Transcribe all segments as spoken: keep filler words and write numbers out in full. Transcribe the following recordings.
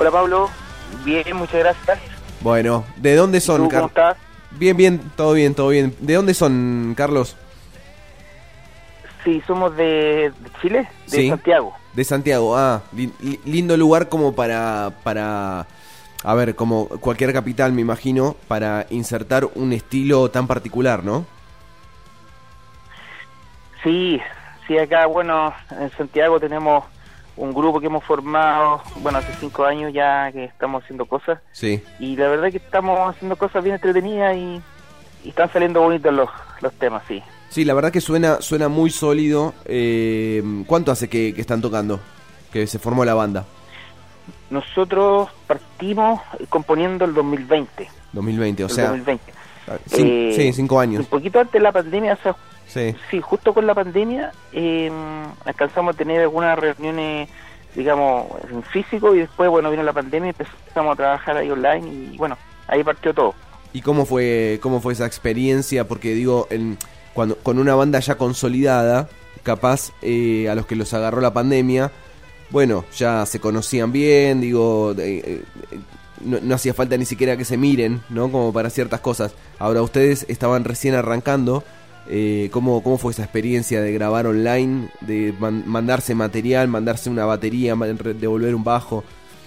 Hola Pablo, bien, muchas gracias. Bueno, ¿de dónde son, ¿Tú cómo estás? Bien, bien, todo bien, todo bien. ¿De dónde son, Carlos? Sí, somos de, de Chile, de Sí, Santiago. de Santiago. Ah, li- li- lindo lugar como para, para, a ver, como cualquier capital, me imagino, para insertar un estilo tan particular, ¿no? Sí, sí, acá, bueno, en Santiago tenemos un grupo que hemos formado, bueno, hace cinco años ya que estamos haciendo cosas. Sí. Y la verdad que estamos haciendo cosas bien entretenidas y, y están saliendo bonitos los, los temas, sí. Sí, la verdad que suena, suena muy sólido. Eh, ¿Cuánto hace que, que están tocando? Que se formó la banda. Nosotros partimos componiendo el dos mil veinte. dos mil veinte, o El sea... dos mil veinte. cin- Eh, sí, cinco años. Un poquito antes de la pandemia, o sea, Sí. sí, justo con la pandemia eh, alcanzamos a tener algunas reuniones, digamos, en físico, y después, bueno, vino la pandemia y empezamos a trabajar ahí online y, bueno, ahí partió todo. ¿Y cómo fue cómo fue esa experiencia? Porque digo, en, cuando con una banda ya consolidada, capaz eh, a los que los agarró la pandemia, bueno, ya se conocían bien, digo, eh, eh, no, no hacía falta ni siquiera que se miren, ¿no? Como para ciertas cosas. Ahora ustedes estaban recién arrancando. Eh, ¿cómo, ¿Cómo fue esa experiencia de grabar online, de man- mandarse material, mandarse una batería, man- re- devolver un bajo?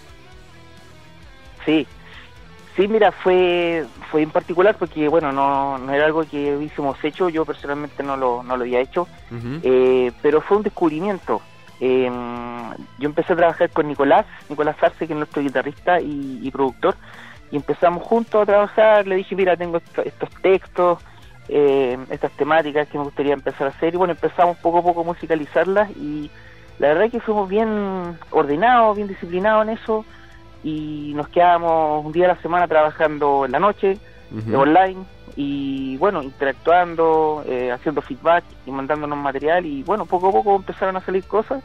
Sí, sí, mira, fue fue en particular porque, bueno, no, no era algo que hubiésemos hecho, yo personalmente no lo, no lo había hecho, Uh-huh. eh, pero fue un descubrimiento. Eh, yo empecé a trabajar con Nicolás, Nicolás Arce, que es nuestro guitarrista y, y productor, y empezamos juntos a trabajar. Le dije, mira, tengo esto- estos textos, eh, estas temáticas que me gustaría empezar a hacer, y bueno, empezamos poco a poco a musicalizarlas, y la verdad es que fuimos bien ordenados, bien disciplinados en eso, y nos quedábamos un día a la semana trabajando en la noche, Uh-huh. online, y bueno, interactuando, eh, haciendo feedback y mandándonos material, y bueno, poco a poco empezaron a salir cosas,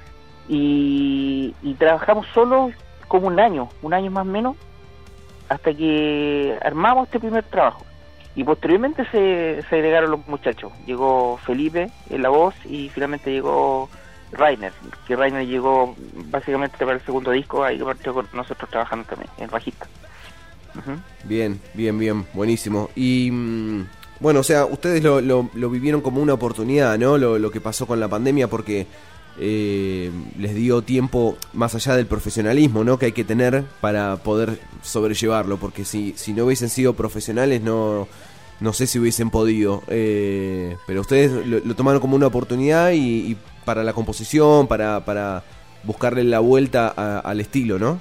y, y trabajamos solo como un año, un año más o menos, hasta que armamos este primer trabajo. Y posteriormente se, se agregaron los muchachos. Llegó Felipe en la voz y finalmente llegó Rainer, que Rainer llegó básicamente para el segundo disco, ahí partió con nosotros trabajando también, en bajista. Ujú. Bien, bien, bien, buenísimo. Y mm, bueno, o sea, ustedes lo, lo, lo vivieron como una oportunidad, ¿no? Lo, lo que pasó con la pandemia, porque eh, les dio tiempo más allá del profesionalismo, ¿no? Que hay que tener para poder sobrellevarlo, porque si, si no hubiesen sido profesionales, no, no sé si hubiesen podido. Eh, pero ustedes lo, lo tomaron como una oportunidad y, y para la composición, para, para buscarle la vuelta a- al estilo, ¿no?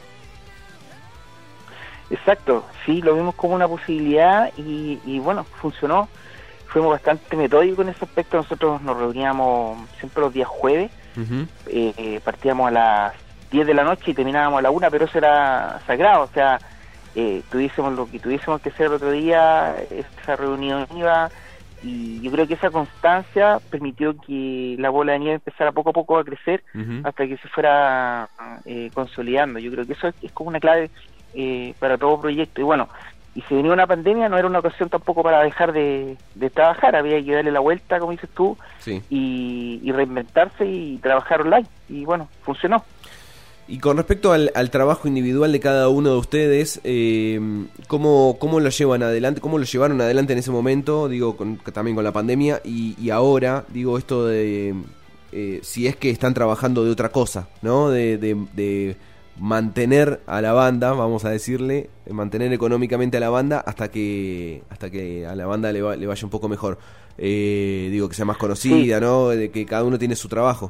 Exacto, sí, lo vimos como una posibilidad y, y bueno, funcionó. Fuimos bastante metódicos en ese aspecto. Nosotros nos reuníamos siempre los días jueves, Uh-huh. eh, eh, partíamos a las diez de la noche y terminábamos a la una, pero eso era sagrado, o sea, eh, tuviésemos lo que tuviésemos que hacer el otro día, esa reunión iba, y yo creo que esa constancia permitió que la bola de nieve empezara poco a poco a crecer Uh-huh. hasta que se fuera eh, consolidando. Yo creo que eso es, es como una clave eh, para todo proyecto. Y bueno, y si venía una pandemia, no era una ocasión tampoco para dejar de, de trabajar, había que darle la vuelta, como dices tú, Sí. y, y reinventarse y trabajar online, y bueno, funcionó. Y con respecto al, al trabajo individual de cada uno de ustedes, eh, ¿cómo, ¿cómo lo llevan adelante? ¿Cómo lo llevaron adelante en ese momento? Digo, con, también con la pandemia, y, y ahora, digo, esto de eh, si es que están trabajando de otra cosa, ¿no? De, de, de mantener a la banda, vamos a decirle, mantener económicamente a la banda hasta que hasta que a la banda le, va, le vaya un poco mejor. Eh, digo, que sea más conocida, Sí. ¿no? De que cada uno tiene su trabajo.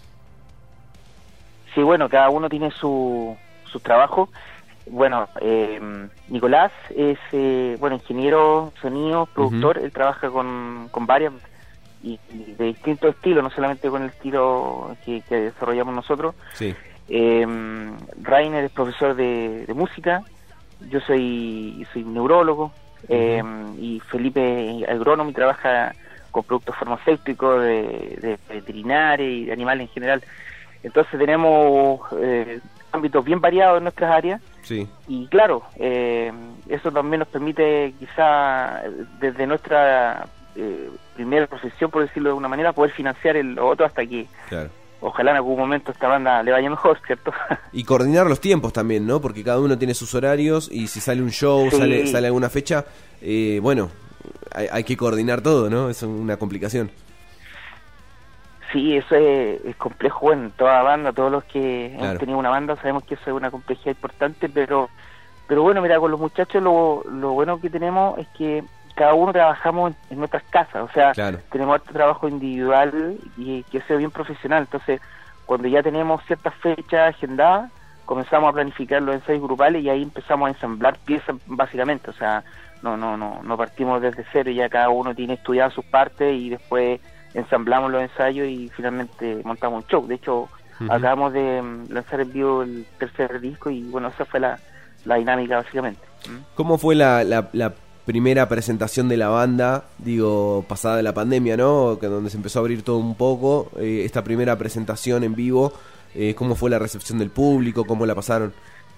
Sí, bueno, cada uno tiene su, su trabajo. Bueno, eh, Nicolás es, eh, bueno, ingeniero, sonido, productor. Uh-huh. Él trabaja con, con varias y, y de distintos estilos, no solamente con el estilo que, que desarrollamos nosotros. Sí. Eh, Rainer es profesor de, de música, yo soy soy neurólogo, eh, y Felipe es agrónomo y trabaja con productos farmacéuticos, de, de veterinaria y de animales en general. Entonces tenemos eh, ámbitos bien variados en nuestras áreas. Sí. Y claro, eh, eso también nos permite quizá desde nuestra eh, primera profesión, por decirlo de alguna manera, poder financiar el otro hasta que Claro. ojalá en algún momento esta banda le vaya mejor, ¿cierto? Y coordinar los tiempos también, ¿no? Porque cada uno tiene sus horarios y si sale un show, Sí. sale sale alguna fecha, eh, bueno, hay, hay que coordinar todo, ¿no? Es una complicación. Sí, eso es, es complejo, bueno, en toda banda, todos los que Claro. hemos tenido una banda sabemos que eso es una complejidad importante, pero pero bueno, mira, con los muchachos lo, lo bueno que tenemos es que cada uno trabajamos en, en nuestras casas, o sea, Claro. tenemos harto trabajo individual y que sea bien profesional, entonces cuando ya tenemos ciertas fechas agendadas, comenzamos a planificar los ensayos grupales y ahí empezamos a ensamblar piezas básicamente, o sea, no no no no partimos desde cero, ya cada uno tiene estudiado sus partes y después ensamblamos los ensayos y finalmente montamos un show. De hecho, Ujú. acabamos de um, lanzar en vivo el tercer disco y bueno, esa fue la, la dinámica básicamente. ¿Mm? ¿Cómo fue la, la, la primera presentación de la banda, digo, pasada la pandemia, ¿no? Que donde se empezó a abrir todo un poco, eh, esta primera presentación en vivo, eh, ¿cómo fue la recepción del público? ¿Cómo la pasaron?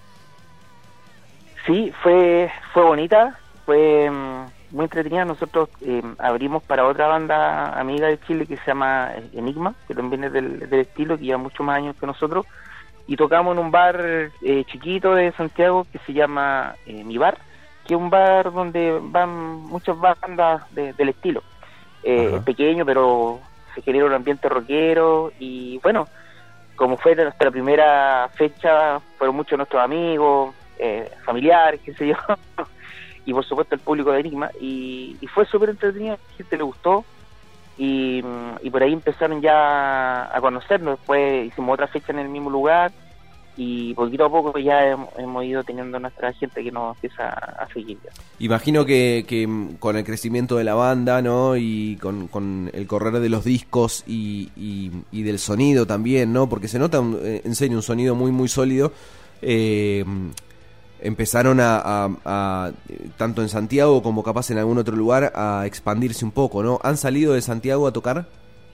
Sí, fue fue bonita, fue um, muy entretenida. Nosotros eh, abrimos para otra banda amiga de Chile que se llama Enigma, que también es del, del estilo, que lleva muchos más años que nosotros, y tocamos en un bar eh, chiquito de Santiago que se llama eh, Mi Bar, que es un bar donde van muchas bandas de, del estilo. Eh, Ajá. es pequeño, pero se genera un ambiente rockero y bueno, como fue de nuestra primera fecha, fueron muchos nuestros amigos, eh, familiares, qué sé yo, y por supuesto el público de Enigma, y, y fue súper entretenido, a la gente le gustó, y, y por ahí empezaron ya a conocernos. Después hicimos otra fecha en el mismo lugar, y poquito a poco ya hemos, hemos ido teniendo nuestra gente que nos empieza a seguir ya. Imagino que, que mm, con el crecimiento de la banda, ¿no? Y con, con el correr de los discos y, y, y del sonido también, ¿no? Porque se nota, un, eh, en serio, un sonido muy, muy sólido. Eh, empezaron a, a, a, tanto en Santiago como capaz en algún otro lugar, a expandirse un poco, ¿no? ¿Han salido de Santiago a tocar?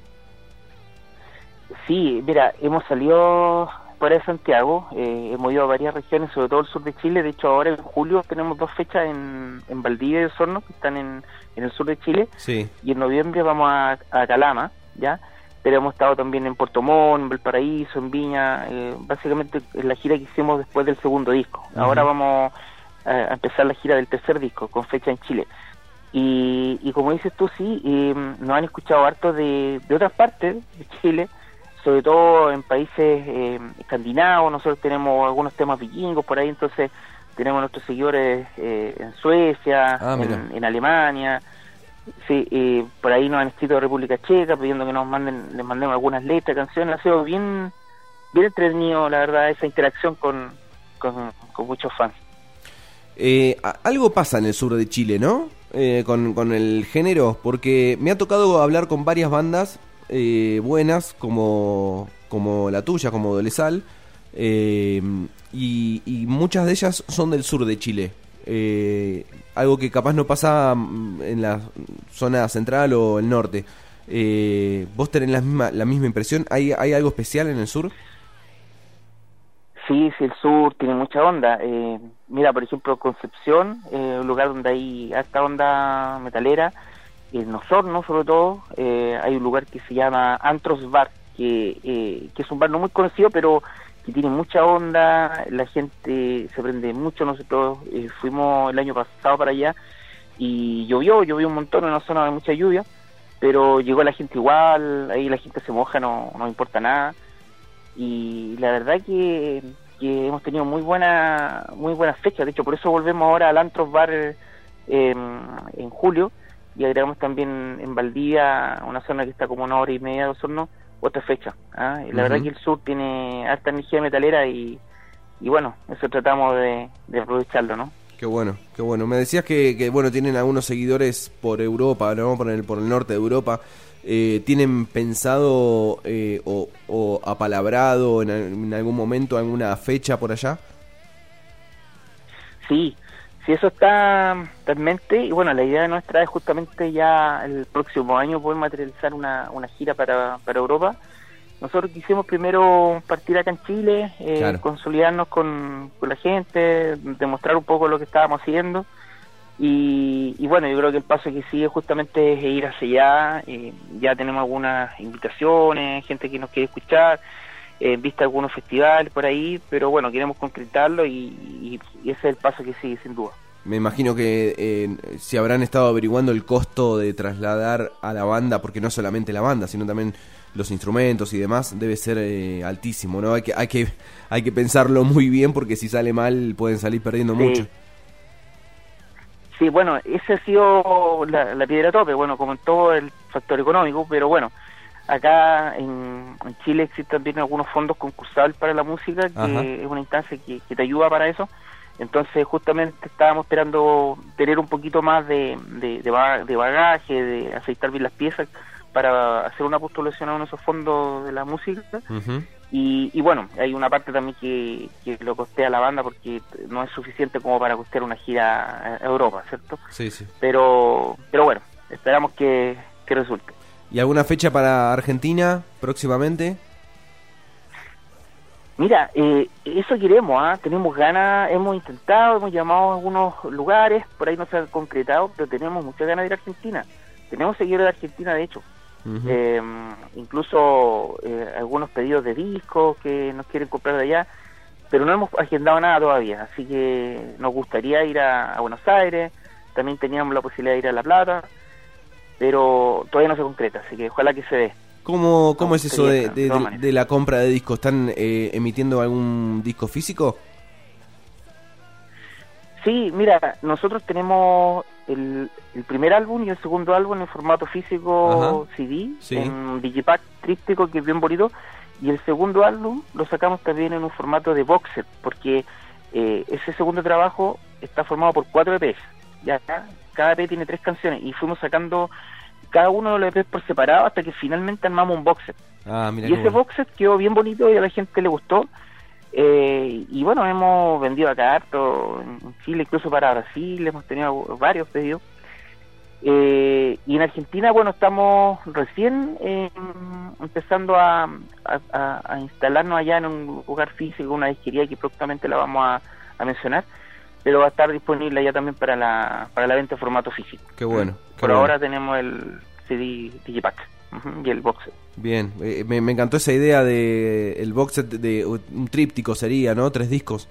Sí, mira, hemos salido fuera de Santiago, eh, hemos ido a varias regiones, sobre todo el sur de Chile. De hecho, ahora en julio tenemos dos fechas en, en Valdivia y Osorno, que están en, en el sur de Chile, Sí. y en noviembre vamos a, a Calama, ¿ya? Pero hemos estado también en Puerto Montt, en Valparaíso, en Viña, eh, básicamente en la gira que hicimos después del segundo disco. Uh-huh. Ahora vamos a, a empezar la gira del tercer disco, con fecha en Chile. Y, y como dices tú, sí, eh, nos han escuchado harto de, de otras partes de Chile, sobre todo en países eh, escandinavos. Nosotros tenemos algunos temas vikingos por ahí, entonces tenemos nuestros seguidores eh, en Suecia, Ah, mira. en, en Alemania. Sí, eh, por ahí nos han escrito de República Checa pidiendo que nos manden, les mandemos algunas letras, canciones. Ha sido bien, bien entretenido, la verdad, esa interacción con, con, con muchos fans. Eh, a- algo pasa en el sur de Chile, ¿no? Eh, con, con el género, porque me ha tocado hablar con varias bandas eh, buenas, como, como la tuya, como Dolezal, eh, y, y muchas de ellas son del sur de Chile. Eh, algo que capaz no pasa mm, en la zona central o el norte. Eh, ¿Vos tenés la misma, la misma impresión? ¿Hay, ¿Hay algo especial en el sur? Sí, sí, el sur tiene mucha onda. Eh, mira, por ejemplo, Concepción, eh, un lugar donde hay harta onda metalera. En Osorno, sobre todo, eh, hay un lugar que se llama Antros Bar, que, eh, que es un bar no muy conocido, pero que tiene mucha onda. La gente se prende mucho. Nosotros eh, fuimos el año pasado para allá y llovió, llovió un montón en una zona de mucha lluvia, pero llegó la gente igual. Ahí la gente se moja, no, no importa nada. Y la verdad que, que hemos tenido muy buena muy buenas fechas. De hecho, por eso volvemos ahora al Antros Bar eh, en julio, y agregamos también en Valdivia, una zona que está como una hora y media de Osorno, otra fecha. ¿ah? Y la Uh-huh. verdad que el sur tiene alta energía metalera y, y bueno, eso tratamos de, de aprovecharlo, ¿no? Qué bueno, qué bueno. Me decías que, que bueno, tienen algunos seguidores por Europa, ¿no? Por el, por el norte de Europa. Eh, ¿Tienen pensado eh, o, o apalabrado en, en algún momento alguna fecha por allá? Sí, sí, eso está, está en mente, y bueno, la idea nuestra es justamente ya el próximo año poder materializar una, una gira para, para Europa. Nosotros quisimos primero partir acá en Chile, eh, Claro. consolidarnos con, con la gente, demostrar un poco lo que estábamos haciendo, Y, y bueno, yo creo que el paso que sigue justamente es ir hacia allá. Eh, ya tenemos algunas invitaciones, gente que nos quiere escuchar, eh, vista algunos festivales por ahí, pero bueno, queremos concretarlo y, y, y ese es el paso que sigue, sin duda. Me imagino que eh, si habrán estado averiguando el costo de trasladar a la banda, porque no solamente la banda, sino también los instrumentos y demás, debe ser eh, altísimo, ¿no? Hay que, hay que, hay que pensarlo muy bien, porque si sale mal pueden salir perdiendo Sí. mucho. Sí, bueno, ese ha sido la, la piedra tope, bueno, como en todo el factor económico, pero bueno, acá en, en Chile existen también algunos fondos concursables para la música, que Ajá. es una instancia que, que te ayuda para eso. Entonces justamente estábamos esperando tener un poquito más de, de, de, ba- de bagaje, de aceitar bien las piezas para hacer una postulación a uno de esos fondos de la música. Uh-huh. Y, y bueno, hay una parte también que, que lo costea la banda, porque no es suficiente como para costear una gira a Europa, ¿cierto? Sí, sí. Pero pero bueno, esperamos que, que resulte. ¿Y alguna fecha para Argentina próximamente? Mira, eh, eso queremos, ¿ah? Tenemos ganas, hemos intentado, hemos llamado a algunos lugares, por ahí no se han concretado, pero tenemos muchas ganas de ir a Argentina. Tenemos seguidores de Argentina, de hecho. Uh-huh. Eh, incluso eh, algunos pedidos de discos que nos quieren comprar de allá, pero no hemos agendado nada todavía, así que nos gustaría ir a, a Buenos Aires, también teníamos la posibilidad de ir a La Plata, pero todavía no se concreta, así que ojalá que se dé. ¿Cómo, cómo No, es eso de, sería, de, de todas de, maneras. de la compra de discos? ¿Están eh, emitiendo algún disco físico? Sí, mira, nosotros tenemos el, el primer álbum y el segundo álbum en formato físico. Ajá. C D, Sí. en Digipack tríptico, que es bien bonito, y el segundo álbum lo sacamos también en un formato de box set, porque eh, ese segundo trabajo está formado por cuatro E Pes, ya cada E Pe tiene tres canciones, y fuimos sacando cada uno de los E Pes por separado hasta que finalmente armamos un box set. Ah, mira Y qué ese bueno. box set quedó bien bonito y a la gente le gustó. Eh, y bueno, hemos vendido acá harto en Chile, incluso para Brasil, hemos tenido varios pedidos. Eh, y en Argentina, bueno, estamos recién eh, empezando a, a, a, a instalarnos allá en un lugar físico, una disquería que próximamente la vamos a, a mencionar, pero va a estar disponible ya también para la, para la venta en formato físico. Qué bueno. qué Por bueno. ahora tenemos el C D Digipack, uh-huh, y el box set. Bien, eh, me, me encantó esa idea de el box set de, de un tríptico sería, ¿no? Tres discos.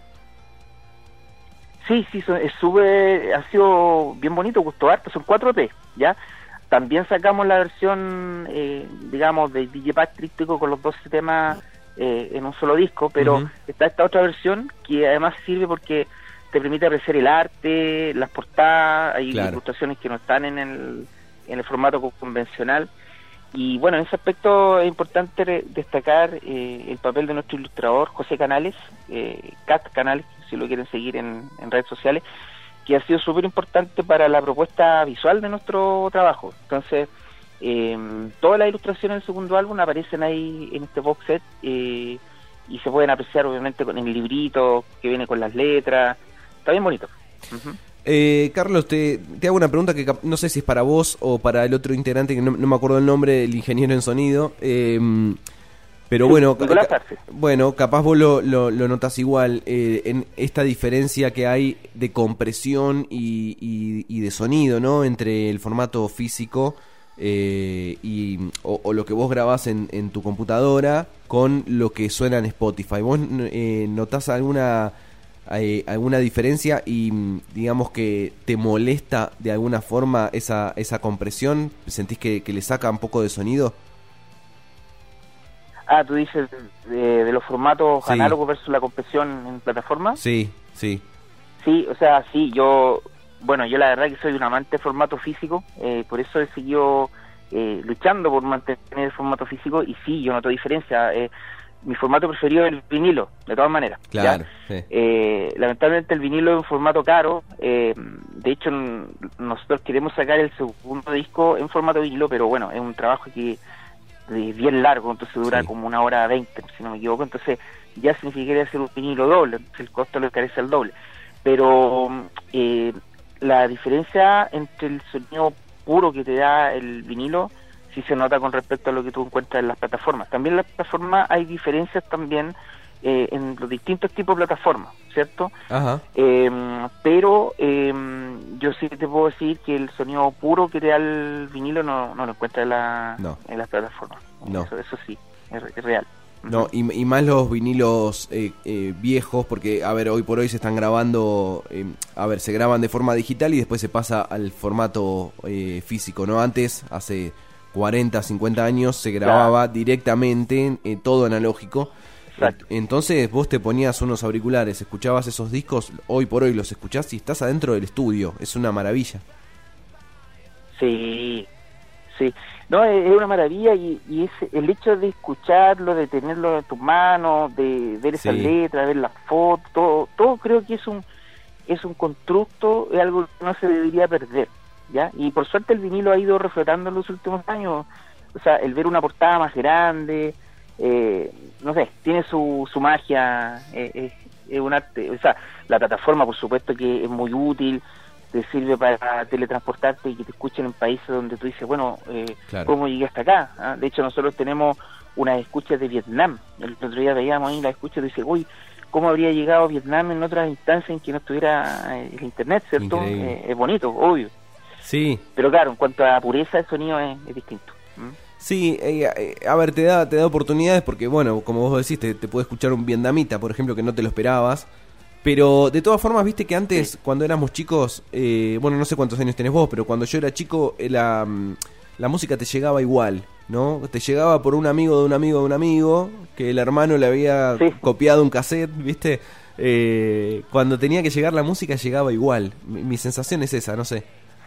Sí, sí, so- es sube, ha sido bien bonito, gustó harto, son cuatro E Pe, ¿ya? También sacamos la versión, eh, digamos, de Digipack tríptico con los doce temas eh, en un solo disco, pero Uh-huh. está esta otra versión que además sirve porque te permite apreciar el arte, las portadas, hay Claro. ilustraciones que no están en el, en el formato co- convencional. Y bueno, en ese aspecto es importante re- destacar eh, el papel de nuestro ilustrador, José Canales, eh, Cat Canales, si lo quieren seguir en, en redes sociales, que ha sido súper importante para la propuesta visual de nuestro trabajo. Entonces, eh, todas las ilustraciones del segundo álbum aparecen ahí en este box set, eh, y se pueden apreciar obviamente con el librito que viene con las letras. Está bien bonito. Uh-huh. Eh, Carlos, te, te hago una pregunta que cap- no sé si es para vos o para el otro integrante, que no, no me acuerdo el nombre, el ingeniero en sonido. Eh, pero Sí, bueno, Nicolás ca- Arce. bueno, capaz vos lo, lo, lo notas igual, eh, en esta diferencia que hay de compresión y, y, y de sonido, ¿no? Entre el formato físico eh, y, o, o lo que vos grabás en, en tu computadora con lo que suena en Spotify. ¿Vos eh, notás alguna... ¿Hay alguna diferencia y digamos que te molesta de alguna forma esa esa compresión? ¿Sentís que, que le saca un poco de sonido? Ah, tú dices de, de los formatos Sí. análogos versus la compresión en plataforma. Sí, sí. Sí, o sea, sí, yo, bueno, yo la verdad que soy un amante de formato físico, eh, por eso he seguido eh, luchando por mantener el formato físico, y sí, yo noto diferencia. Eh, mi formato preferido es el vinilo, de todas maneras. ¿ya? Claro, sí. Eh, lamentablemente el vinilo es un formato caro, eh, de hecho n- nosotros queremos sacar el segundo disco en formato vinilo, pero bueno, es un trabajo que es bien largo, entonces dura Sí. como una hora veinte, si no me equivoco, entonces ya significaría hacer un vinilo doble, entonces el costo lo encarece al doble. Pero eh, la diferencia entre el sonido puro que te da el vinilo sí se nota con respecto a lo que tú encuentras en las plataformas. También en las plataformas hay diferencias también eh, en los distintos tipos de plataformas, ¿cierto? Ajá. Eh, pero eh, yo sí te puedo decir que el sonido puro que te da el vinilo no, no lo encuentras en, la, no. en las plataformas. No. Eso, eso sí, es, es real. No, y, y más los vinilos eh, eh, viejos, porque, a ver, hoy por hoy se están grabando, eh, a ver, se graban de forma digital y después se pasa al formato eh, físico, ¿no? Antes, hace cuarenta, cincuenta años, se grababa claro. directamente, eh, todo analógico. Exacto. Entonces vos te ponías unos auriculares, escuchabas esos discos, hoy por hoy los escuchás y estás adentro del estudio, es una maravilla. Sí, sí. No, es una maravilla y, y es el hecho de escucharlo, de tenerlo en tus manos, de ver esas sí. letras, ver las fotos, todo, todo creo que es un es un constructo, es algo que no se debería perder, ¿ya? Y por suerte el vinilo ha ido reflotando en los últimos años, o sea, el ver una portada más grande, eh, no sé, tiene su, su magia, eh, eh, es un arte, o sea, la plataforma por supuesto que es muy útil, te sirve para teletransportarte y que te escuchen en países donde tú dices, bueno, eh, claro. ¿cómo llegué hasta acá? ¿Ah? De hecho, nosotros tenemos unas escuchas de Vietnam. El otro día veíamos ahí las escuchas y dices, uy, ¿cómo habría llegado a Vietnam en otras instancias en que no estuviera eh, el internet, ¿cierto? Eh, es bonito, obvio. Sí. Pero claro, en cuanto a pureza, el sonido es, es distinto. ¿Mm? Sí, eh, eh, a ver, te da, te da oportunidades porque, bueno, como vos decís, te, te puede escuchar un vietnamita, por ejemplo, que no te lo esperabas. Pero de todas formas, viste que antes, sí. cuando éramos chicos, eh, bueno, no sé cuántos años tenés vos, pero cuando yo era chico, eh, la, la música te llegaba igual, ¿no? Te llegaba por un amigo de un amigo de un amigo, que el hermano le había sí. copiado un cassette, ¿viste? Eh, cuando tenía que llegar la música llegaba igual. Mi, mi sensación es esa, no sé.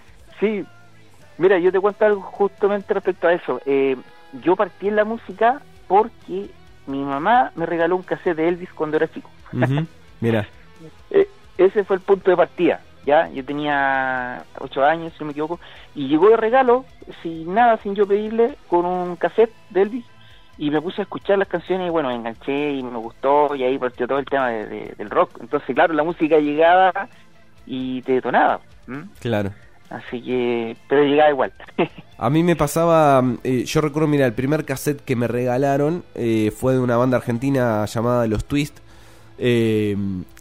Sí, mira, yo te cuento algo justamente respecto a eso. Eh, yo partí en la música porque mi mamá me regaló un cassette de Elvis cuando era chico. Uh-huh. Mira. Eh, ese fue el punto de partida, ya, yo tenía ocho años, si no me equivoco, y llegó de regalo, sin nada, sin yo pedirle, con un cassette de Elvis, y me puse a escuchar las canciones, y bueno, me enganché, y me gustó, y ahí partió todo el tema de, de, del rock. Entonces, claro, la música llegaba y te detonaba. ¿Mm? Claro. Así que, pero llegaba igual. A mí me pasaba, eh, yo recuerdo, mira, el primer cassette que me regalaron eh, fue de una banda argentina llamada Los Twist. Eh,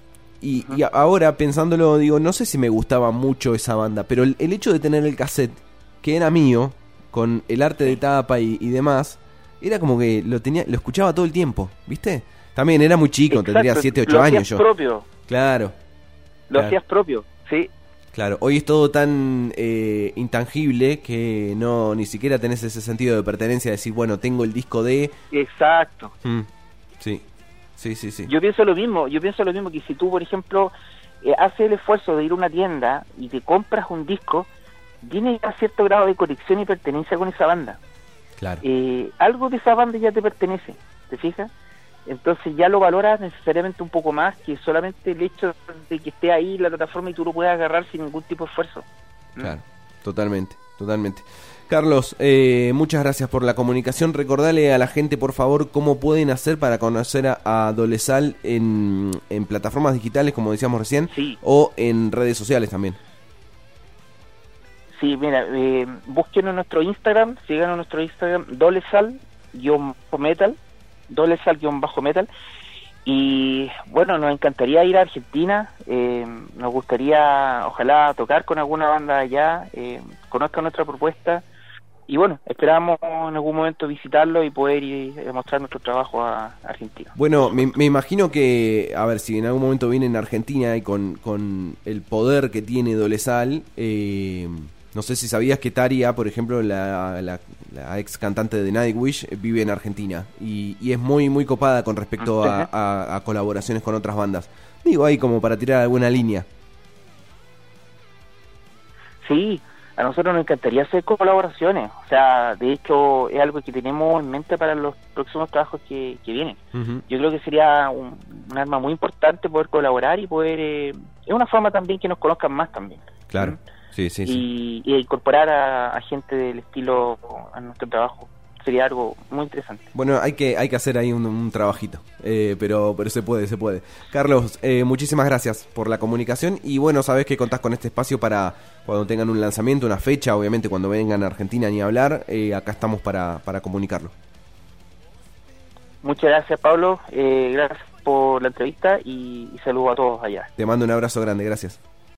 y, y ahora pensándolo digo, no sé si me gustaba mucho esa banda, pero el, el hecho de tener el cassette que era mío, con el arte de tapa y, y demás, era como que lo tenía, lo escuchaba todo el tiempo, ¿viste? También era muy chico, exacto, tendría siete, ocho años yo. Propio. Claro. Lo claro. hacías propio, sí. Claro, hoy es todo tan eh, intangible que no ni siquiera tenés ese sentido de pertenencia de decir, bueno, tengo el disco de... Exacto. Mm, sí. Sí, sí, sí. Yo pienso lo mismo, yo pienso lo mismo que si tú, por ejemplo, eh, haces el esfuerzo de ir a una tienda y te compras un disco, tiene ya cierto grado de conexión y pertenencia con esa banda. Claro. Eh, algo de esa banda ya te pertenece, ¿te fijas? Entonces ya lo valoras necesariamente un poco más que solamente el hecho de que esté ahí la plataforma y tú lo puedas agarrar sin ningún tipo de esfuerzo. ¿Mm? Claro, totalmente, totalmente. Carlos, eh, muchas gracias por la comunicación. Recordale a la gente, por favor, cómo pueden hacer para conocer a, a Dolezal en, en plataformas digitales, como decíamos recién, sí. o en redes sociales también. Sí, mira, eh, búsquenos en nuestro Instagram, sigan en nuestro Instagram, Dolezal-metal, Dolezal-metal. Y bueno, nos encantaría ir a Argentina, eh, nos gustaría, ojalá, tocar con alguna banda allá, eh, conozcan nuestra propuesta. Y bueno, esperamos en algún momento visitarlo y poder ir a mostrar nuestro trabajo a Argentina. Bueno, me, me imagino que, a ver, si en algún momento vienen a Argentina y con, con el poder que tiene Dolezal, eh, no sé si sabías que Taria, por ejemplo, la, la, la ex cantante de Nightwish, vive en Argentina y, y es muy muy copada con respecto a, a, a colaboraciones con otras bandas. Digo, ahí como para tirar alguna línea. Sí, a nosotros nos encantaría hacer colaboraciones, o sea, de hecho es algo que tenemos en mente para los próximos trabajos que, que vienen. Uh-huh. Yo creo que sería un, un arma muy importante poder colaborar y poder, eh, es una forma también que nos conozcan más también. Claro, ¿sí? Sí, sí, sí. Y, y incorporar a, a gente del estilo a nuestro trabajo sería algo muy interesante. Bueno, hay que hay que hacer ahí un, un trabajito, eh, pero pero se puede, se puede. Carlos, eh, muchísimas gracias por la comunicación y bueno, sabés que contás con este espacio para cuando tengan un lanzamiento, una fecha, obviamente cuando vengan a Argentina ni hablar, eh, acá estamos para, para comunicarlo. Muchas gracias, Pablo, eh, gracias por la entrevista y, y saludo a todos allá. Te mando un abrazo grande, gracias.